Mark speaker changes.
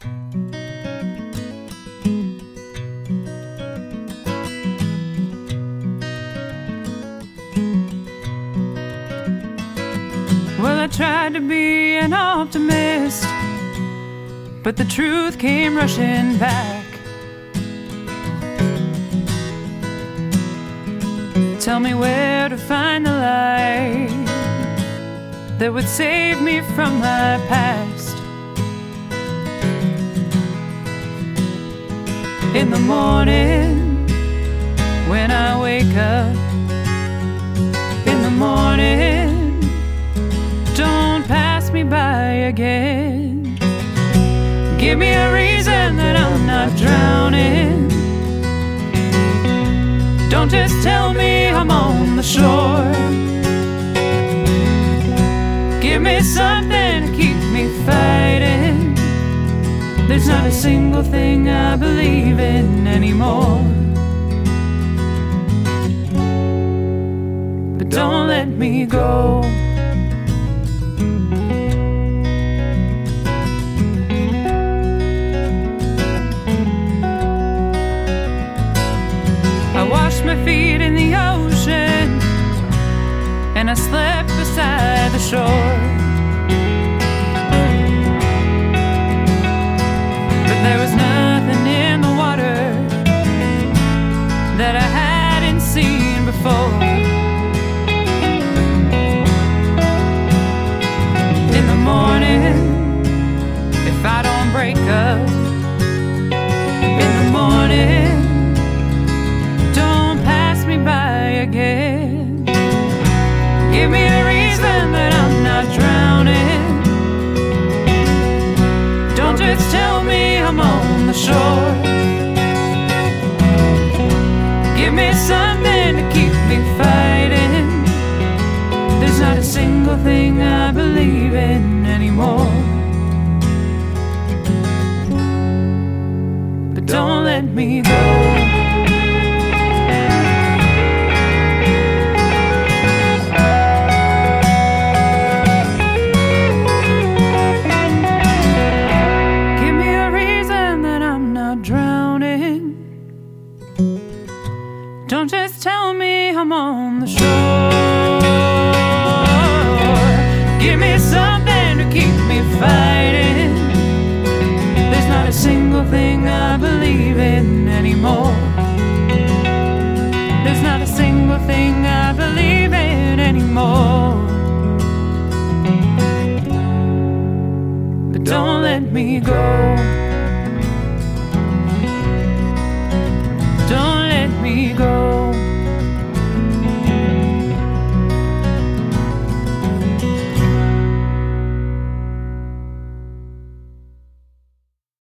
Speaker 1: Well, I tried to be an optimist, but the truth came rushing back. Tell me where to find the light that would save me from my past. In the morning, when I wake up, in the morning, don't pass me by again. Give me a reason that I'm not drowning. Don't just tell me I'm on the shore. Give me something to keep me fighting. There's not a single thing I believe in anymore. But don't let me go. My feet in the ocean, and I slept beside the shore. But there was nothing in the water that I hadn't seen before. In the morning, if I don't break up, in the morning, by again. Give me a reason that I'm not drowning. Don't just tell me I'm on the shore. Give me something to keep me fighting. There's not a single thing I believe in anymore. But don't let me go. Don't just tell me I'm on the shore. Give me something to keep me fighting. There's not a single thing I believe in anymore. There's not a single thing I believe in anymore. But don't let me go.